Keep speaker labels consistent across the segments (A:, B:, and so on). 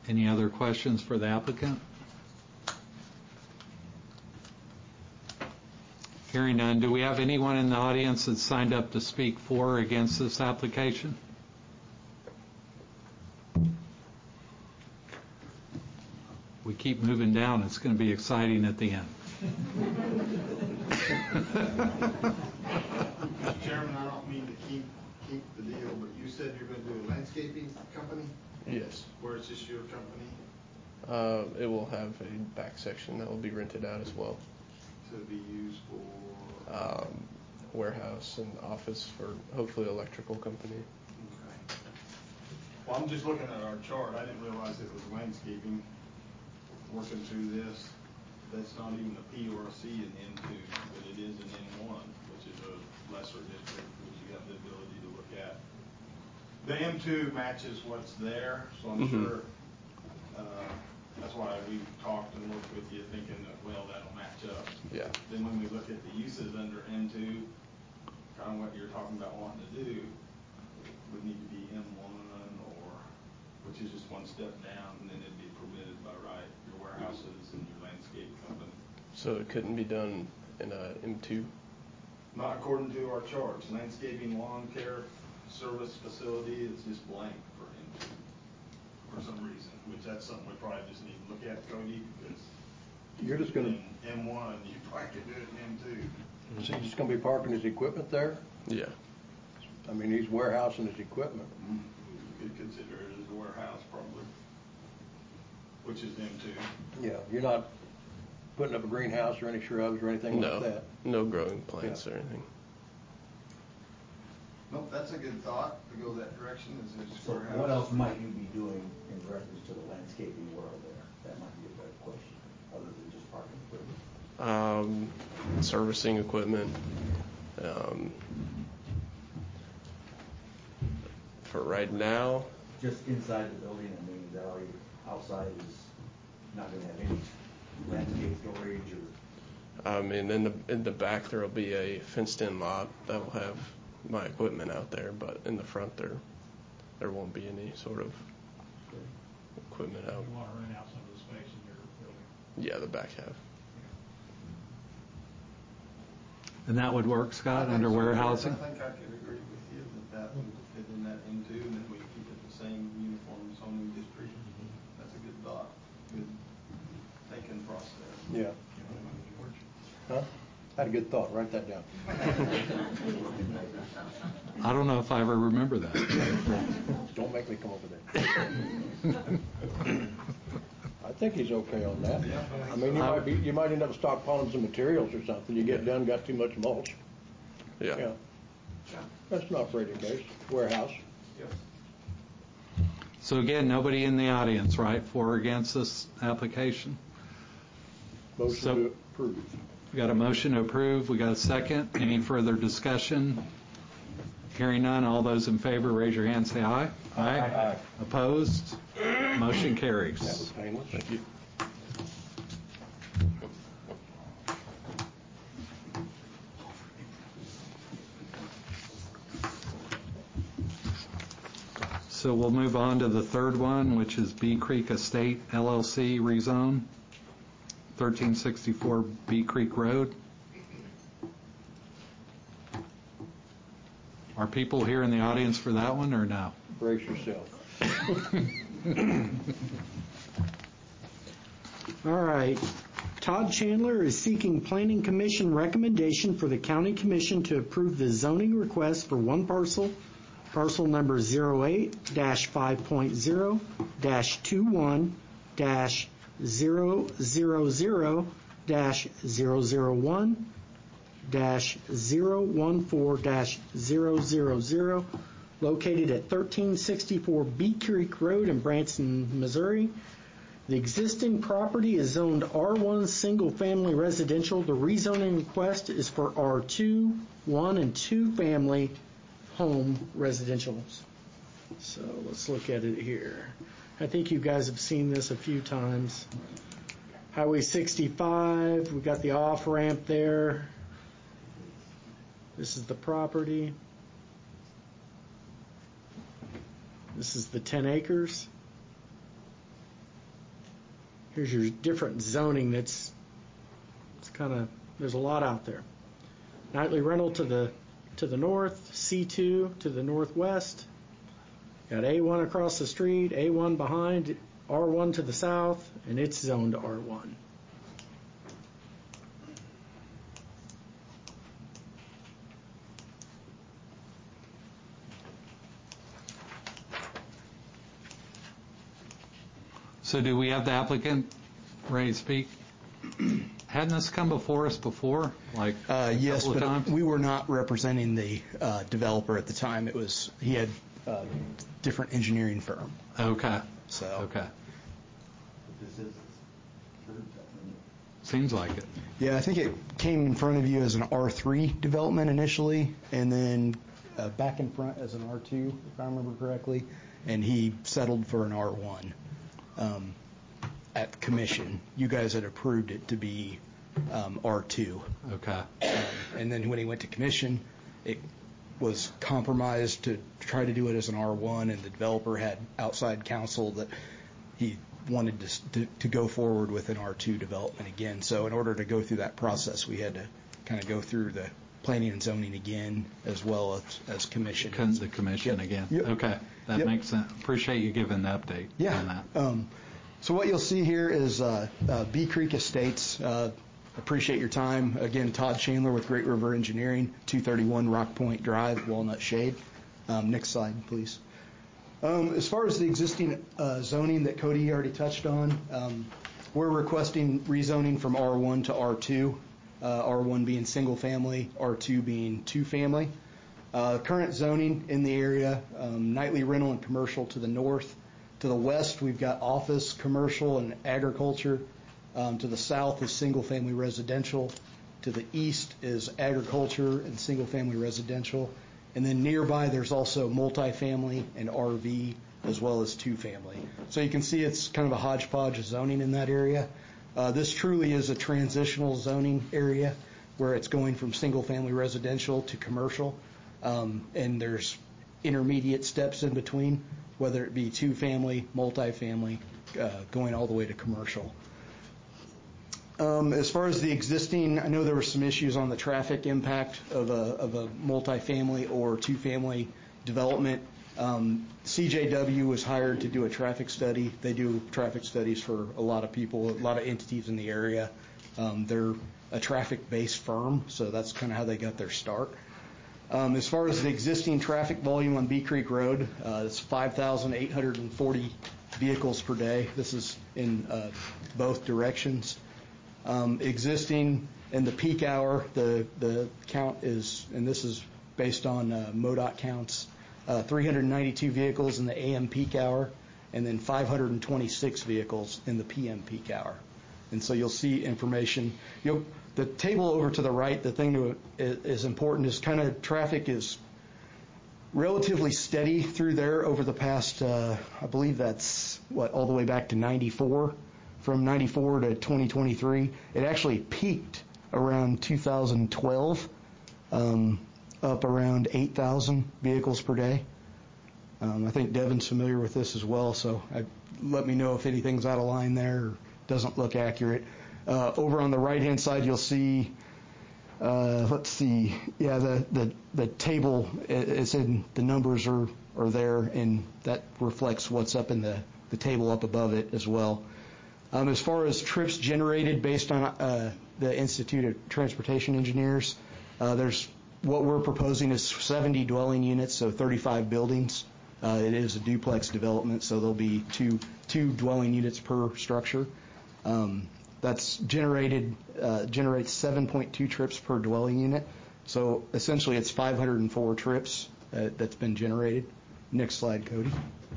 A: Any other questions for the applicant? Hearing none, do we have anyone in the audience that signed up to speak for or against this application? We keep moving down. It's going to be exciting at the end.
B: Mr. Chairman, I don't mean to keep the deal, but you said you're going to do a landscaping company?
C: Yes.
B: Where is this your company?
C: It will have a back section that will be rented out as well.
B: To be used for?
C: Warehouse and office for hopefully electrical company.
B: Okay. Well, I'm just looking at our chart. I didn't realize it was landscaping. Working through this, that's not even a P or a C in N2, but it is an N1, which is a lesser district, which you have the ability to look at. The M2 matches what's there, so I'm sure that's why we talked and worked with you, thinking that, well, that'll match up.
C: Yeah.
B: Then when we look at the uses under M2, kind of what you're talking about wanting to do, would need to be M1 or, which is just one step down, and then it'd be permitted by right, your warehouses and your landscape company.
C: So it couldn't be done in a M2?
B: Not according to our charts. Landscaping, lawn care, service facility, it's just blank for M2 for some reason, which that's something we probably just need to look at, Cody, because
D: you're just going to
B: M1, you probably could do it in M2.
D: Is he just going to be parking his equipment there?
C: Yeah.
D: I mean, he's warehousing his equipment.
B: You could consider it as a warehouse probably, which is M2.
D: Yeah, you're not putting up a greenhouse or any shrubs or anything like that?
C: No growing plants or anything.
B: Nope, that's a good thought to go that direction.
E: So what else might you be doing in reference to the landscaping world there? That might be a better question, other than just parking equipment.
C: Servicing equipment. For right now.
E: Just inside the building, I mean, is that all you, outside is not going to have any landscape storage or?
C: In the back there will be a fenced-in lot that will have my equipment out there, but in the front there won't be any sort of equipment out.
F: You want to rent out some of the space in your building?
C: Yeah, the back half.
A: And that would work, Scott, under warehousing?
B: I think I could agree with you that would fit in that M2, and then we keep it the same uniform zoning district. That's a good thought. Good thinking process.
D: Yeah. Huh? I had a good thought. Write that down.
A: I don't know if I ever remember that.
D: Don't make me come over there. I think he's okay on that. I mean, you might end up stockpiling some materials or something. You get done, got too much mulch.
C: Yeah.
D: That's not afraid of the case. Warehouse.
B: Yep.
A: So again, nobody in the audience, right, for or against this application?
D: Motion to approve.
A: We got a motion to approve. We got a second. Any further discussion? Hearing none. All those in favor, raise your hand. Say aye. Aye.
D: Aye.
A: Opposed? Motion carries.
D: That was painless.
C: Thank you.
A: So we'll move on to the third one, which is Bee Creek Estate LLC rezone, 1364 Bee Creek Road. Are people here in the audience for that one or no?
D: Brace yourself.
G: All right. Todd Chandler is seeking Planning Commission recommendation for the County Commission to approve the zoning request for one parcel number 08-5.0-21-000-014-000, located at 1364 Bee Creek Road in Branson, Missouri. The existing property is zoned R1 single family residential. The rezoning request is for R2, 1 and 2 family home residentials. So let's look at it here. I think you guys have seen this a few times. Highway 65, we got the off ramp there. This is the property. This is the 10 acres. Here's your different zoning. It's kind of, there's a lot out there. Nightly rental to the north, C2 to the northwest. Got A1 across the street, A1 behind, R1 to the south, and it's zoned R1.
A: So do we have the applicant ready to speak? Hadn't this come before us before, like a
H: Yes,
A: couple of
H: but
A: times?
H: we were not representing the developer at the time. He had a different engineering firm.
A: Okay.
H: So
A: Okay.
E: This is true.
A: Seems like it.
H: yeah, I think it came in front of you as an R3 development initially, and then back in front as an R2, if I remember correctly, and he settled for an R1 at commission. You guys had approved it to be R2.
A: Okay.
H: And then when he went to commission, it was compromised to try to do it as an R1, and the developer had outside counsel that he wanted to go forward with an R2 development again. So in order to go through that process, we had to kind of go through the planning and zoning again, as well as commission.
A: The commission
H: Yep.
A: again.
H: Yep.
A: Okay. That
H: Yep.
A: makes sense. Appreciate you giving the update on that.
H: So what you'll see here is Bee Creek Estates. Appreciate your time. Again, Todd Chandler with Great River Engineering, 231 Rock Point Drive, Walnut Shade. Next slide, please. As far as the existing zoning that Cody already touched on, we're requesting rezoning from R1 to R2, R1 being single family, R2 being two family. Current zoning in the area, nightly rental and commercial to the north. To the west, we've got office, commercial, and agriculture. To the south is single-family residential. To the east is agriculture and single-family residential. And then nearby, there's also multifamily and RV, as well as two-family. So you can see it's kind of a hodgepodge of zoning in that area. This truly is a transitional zoning area where it's going from single-family residential to commercial. And there's intermediate steps in between, whether it be two-family, multifamily, going all the way to commercial. As far as the existing, I know there were some issues on the traffic impact of a multifamily or two-family development. CJW was hired to do a traffic study. They do traffic studies for a lot of people, a lot of entities in the area. They're a traffic-based firm, so that's kind of how they got their start. As far as the existing traffic volume on Bee Creek Road, it's 5,840 vehicles per day. This is in both directions. Existing in the peak hour, the count is, and this is based on MoDOT counts, 392 vehicles in the AM peak hour, and then 526 vehicles in the PM peak hour. And so you'll see information. The table over to the right, the thing that is important is kind of traffic is relatively steady through there over the past, I believe that's, all the way back to 94. From 94 to 2023. It actually peaked around 2012, up around 8,000 vehicles per day. I think Devin's familiar with this as well, so let me know if anything's out of line there or doesn't look accurate. Over on the right-hand side, you'll see, let's see, yeah, the table is in, the numbers are there, and that reflects what's up in the table up above it as well. As far as trips generated based on the Institute of Transportation Engineers, what we're proposing is 70 dwelling units, so 35 buildings. It is a duplex development, so there'll be two dwelling units per structure. That's generates 7.2 trips per dwelling unit. So essentially it's 504 trips that's been generated. Next slide, Cody.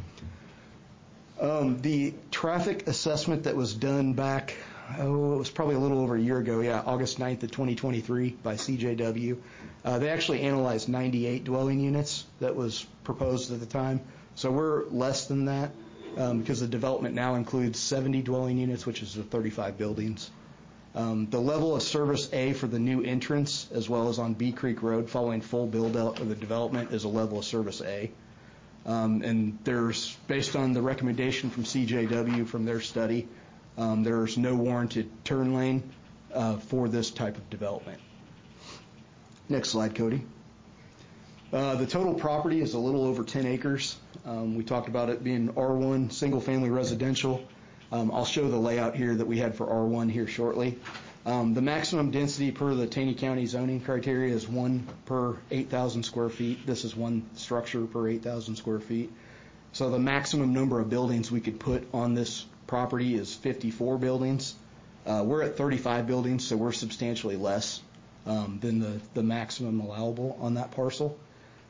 H: The traffic assessment that was done back, it was probably a little over a year ago, August 9th of 2023 by CJW. They actually analyzed 98 dwelling units that was proposed at the time. So we're less than that because the development now includes 70 dwelling units, which is the 35 buildings. The level of service A for the new entrance, as well as on Bee Creek Road following full build-out of the development, is a level of service A. And there's, based on the recommendation from CJW from their study, There's no warranted turn lane for this type of development. Next slide, Cody. The total property is a little over 10 acres. We talked about it being R1, single-family residential. I'll show the layout here that we had for R1 here shortly. The maximum density per the Taney County zoning criteria is 1 per 8,000 square feet. This is one structure per 8,000 square feet. So the maximum number of buildings we could put on this property is 54 buildings. We're at 35 buildings, so we're substantially less than the maximum allowable on that parcel.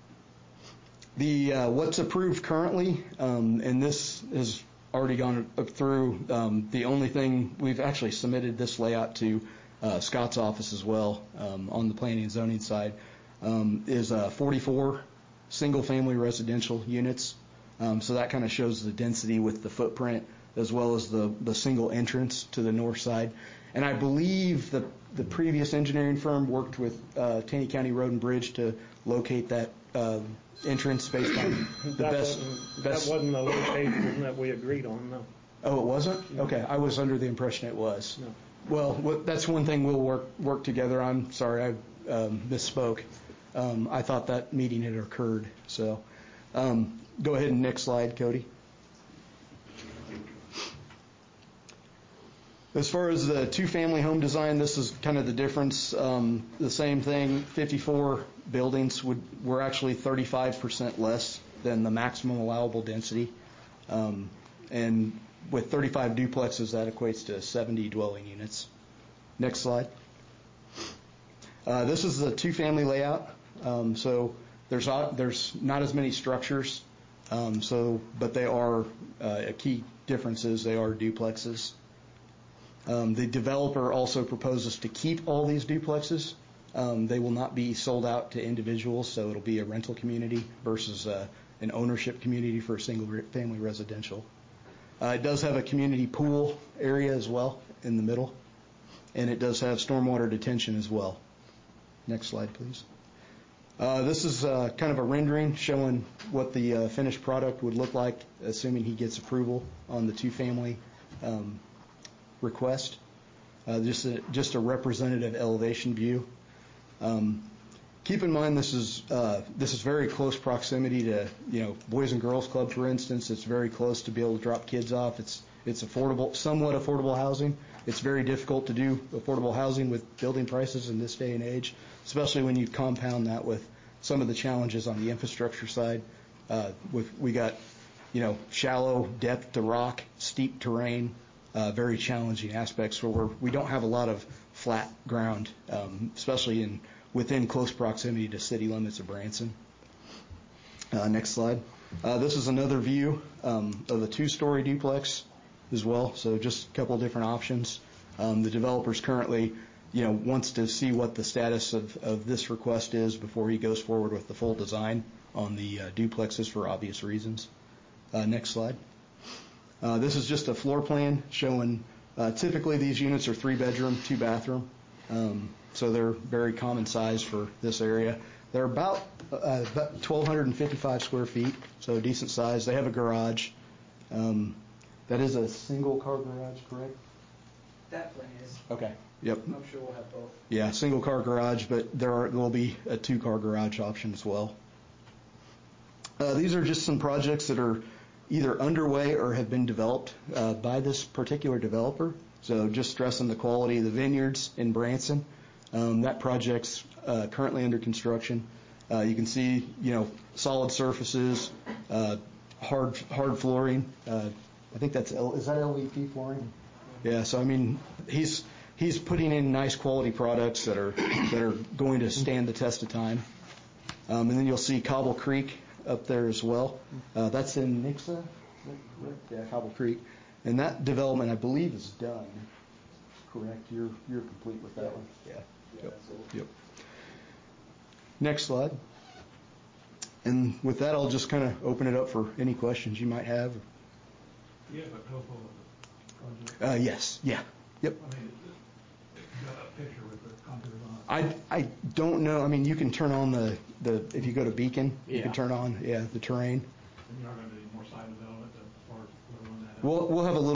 H: What's approved currently, and this has already gone through, the only thing, we've actually submitted this layout to Scott's office as well on the planning and zoning side, is 44 single-family residential units. So that kind of shows the density with the footprint as well as the single entrance to the north side. And I believe the previous engineering firm worked with Taney County Road and Bridge to locate that entrance based on the best.
F: That wasn't the location that we agreed on, no.
H: Oh, it wasn't? Okay, I was under the impression it was.
F: No.
H: Well, that's one thing we'll work together on. Sorry, I misspoke. I thought that meeting had occurred. So go ahead and next slide, Cody. As far as the two-family home design, this is kind of the difference. The same thing, 54 buildings were actually 35% less than the maximum allowable density. And with 35 duplexes, that equates to 70 dwelling units. Next slide. This is the two-family layout. So there's not as many structures, but they are a key difference is they are duplexes. The developer also proposes to keep all these duplexes. They will not be sold out to individuals, so it'll be a rental community versus an ownership community for a single-family residential. It does have a community pool area as well in the middle, and it does have stormwater detention as well. Next slide, please. This is kind of a rendering showing what the finished product would look like, assuming he gets approval on the two-family request. Just a representative elevation view. Keep in mind this is very close proximity to Boys and Girls Club, for instance. It's very close to be able to drop kids off. It's affordable, somewhat affordable housing. It's very difficult to do affordable housing with building prices in this day and age, especially when you compound that with some of the challenges on the infrastructure side. We got shallow depth to rock, steep terrain. Very challenging aspects where we don't have a lot of flat ground, especially within close proximity to city limits of Branson. Next slide. This is another view of a two-story duplex as well, so just a couple different options. The developer's currently wants to see what the status of this request is before he goes forward with the full design on the duplexes for obvious reasons. Next slide. This is just a floor plan showing typically these units are 3-bedroom, 2-bathroom, so they're very common size for this area. They're about 1,255 square feet, so decent size. They have a garage. That is a single-car garage, correct?
I: That plan is.
H: Okay. Yep.
I: I'm sure we'll have both.
H: Yeah, single-car garage, but there will be a 2-car garage option as well. These are just some projects that are either underway or have been developed by this particular developer. So just stressing the quality of the vineyards in Branson. That project's currently under construction. You can see, solid surfaces, hard flooring. I think is that LVP flooring? Yeah. So I mean, he's putting in nice quality products that are going to stand the test of time. And then you'll see Cobble Creek up there as well. That's in Nixa? Yeah, Cobble Creek. And that development, I believe, is done. Correct? You're complete with that one? Yeah. Yep. Next slide. And with that, I'll just kind of open it up for any questions you might have.
F: You have a topo of the project?
H: Yes. Yeah. Yep.
F: I mean, you got a picture with the contours on it?
H: I don't know. I mean, you can turn on the if you go to Beacon, you can turn on the terrain.
F: And you're not going to do any more side development as far as what we're on that?
H: We'll have a little